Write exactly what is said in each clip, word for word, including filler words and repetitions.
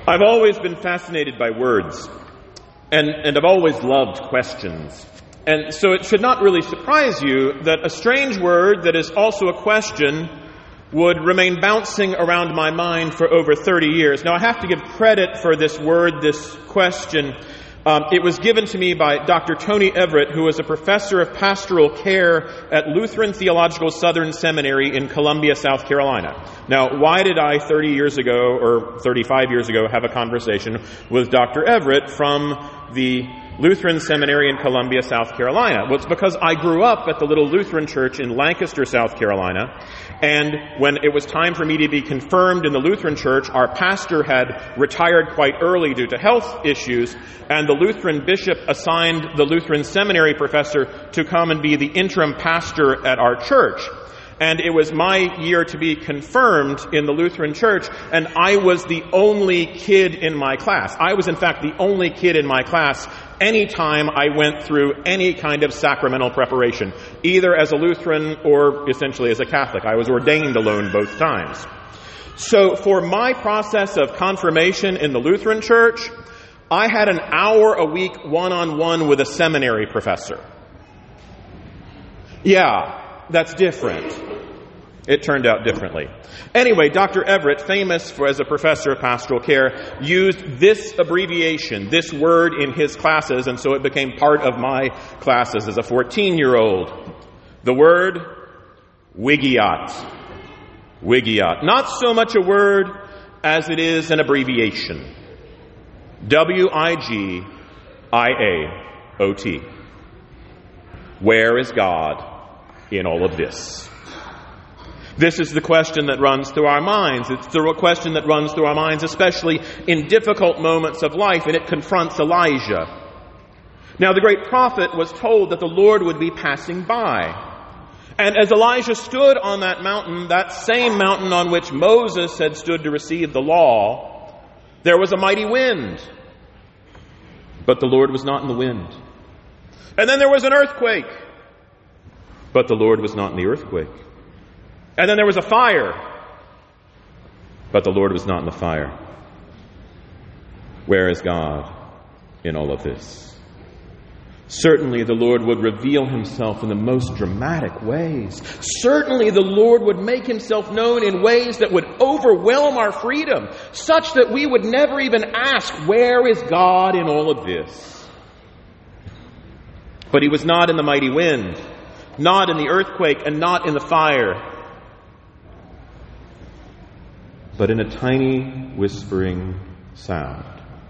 I've always been fascinated by words, and, and I've always loved questions. And so it should not really surprise you that a strange word that is also a question would remain bouncing around my mind for over thirty years. Now, I have to give credit for this word, this question. Um, it was given to me by Doctor Tony Everett, who was a professor of pastoral care at Lutheran Theological Southern Seminary in Columbia, South Carolina. Now, why did I thirty years ago, or thirty-five years ago, have a conversation with Doctor Everett from the Lutheran Seminary in Columbia, South Carolina? Well, it's because I grew up at the little Lutheran church in Lancaster, South Carolina, and when it was time for me to be confirmed in the Lutheran church, our pastor had retired quite early due to health issues, and the Lutheran bishop assigned the Lutheran seminary professor to come and be the interim pastor at our church. And it was my year to be confirmed in the Lutheran church, and I was the only kid in my class. I was, in fact, the only kid in my class anytime I went through any kind of sacramental preparation, either as a Lutheran or essentially as a Catholic. I was ordained alone both times. So for my process of confirmation in the Lutheran church, I had an hour a week one-on-one with a seminary professor. Yeah. That's different. It turned out differently. Anyway, Doctor Everett, famous for as a professor of pastoral care, used this abbreviation, this word in his classes, and so it became part of my classes as a fourteen-year-old. The word Wigiat. Wigiat. Not so much a word as it is an abbreviation. W I G I A O T. Where is God in all of this? This is the question that runs through our minds. It's the question that runs through our minds, especially in difficult moments of life, and it confronts Elijah. Now, the great prophet was told that the Lord would be passing by. And as Elijah stood on that mountain, that same mountain on which Moses had stood to receive the law, there was a mighty wind. But the Lord was not in the wind. And then there was an earthquake. But the Lord was not in the earthquake. And then there was a fire. But the Lord was not in the fire. Where is God in all of this? Certainly the Lord would reveal himself in the most dramatic ways. Certainly the Lord would make himself known in ways that would overwhelm our freedom, such that we would never even ask, where is God in all of this? But he was not in the mighty wind, not in the earthquake, and not in the fire, but in a tiny whispering sound.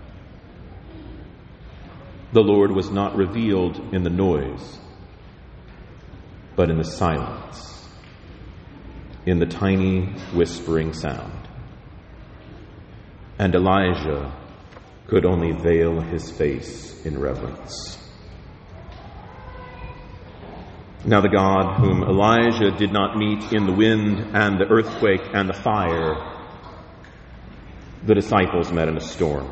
The Lord was not revealed in the noise, but in the silence, in the tiny whispering sound. And Elijah could only veil his face in reverence. Now the God whom Elijah did not meet in the wind and the earthquake and the fire, the disciples met in a storm.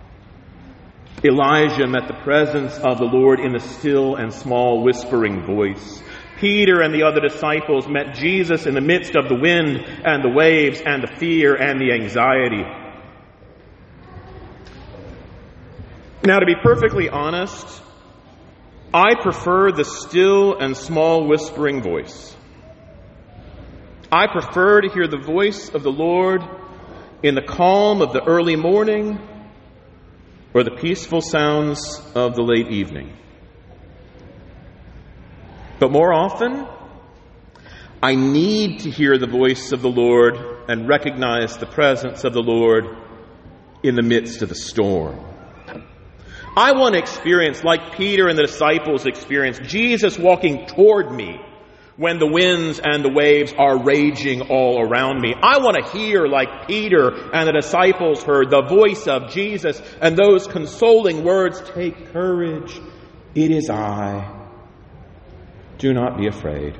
Elijah met the presence of the Lord in the still and small whispering voice. Peter and the other disciples met Jesus in the midst of the wind and the waves and the fear and the anxiety. Now, to be perfectly honest, I prefer the still and small whispering voice. I prefer to hear the voice of the Lord in the calm of the early morning or the peaceful sounds of the late evening. But more often, I need to hear the voice of the Lord and recognize the presence of the Lord in the midst of the storm. I want to experience, like Peter and the disciples experienced, Jesus walking toward me when the winds and the waves are raging all around me. I want to hear, like Peter and the disciples heard, the voice of Jesus and those consoling words, "Take courage, it is I. Do not be afraid."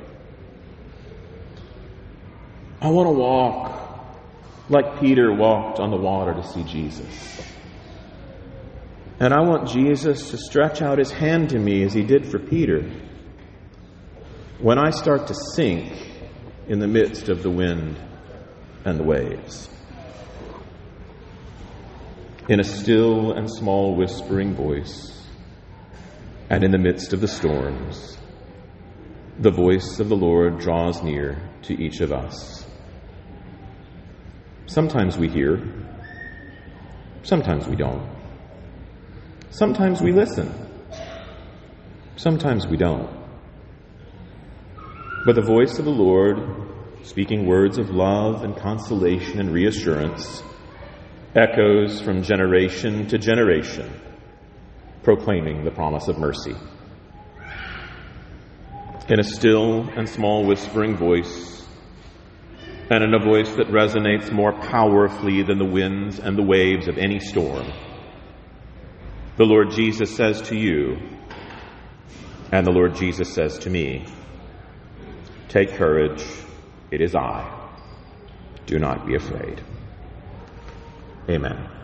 I want to walk like Peter walked on the water to see Jesus. And I want Jesus to stretch out his hand to me as he did for Peter when I start to sink in the midst of the wind and the waves. in a still and small whispering voice, and in the midst of the storms, the voice of the Lord draws near to each of us. Sometimes we hear, sometimes we don't. Sometimes we listen, sometimes we don't. But the voice of the Lord, speaking words of love and consolation and reassurance, echoes from generation to generation, proclaiming the promise of mercy. In a still and small whispering voice, and in a voice that resonates more powerfully than the winds and the waves of any storm, the Lord Jesus says to you, and the Lord Jesus says to me, take courage, it is I. Do not be afraid. Amen.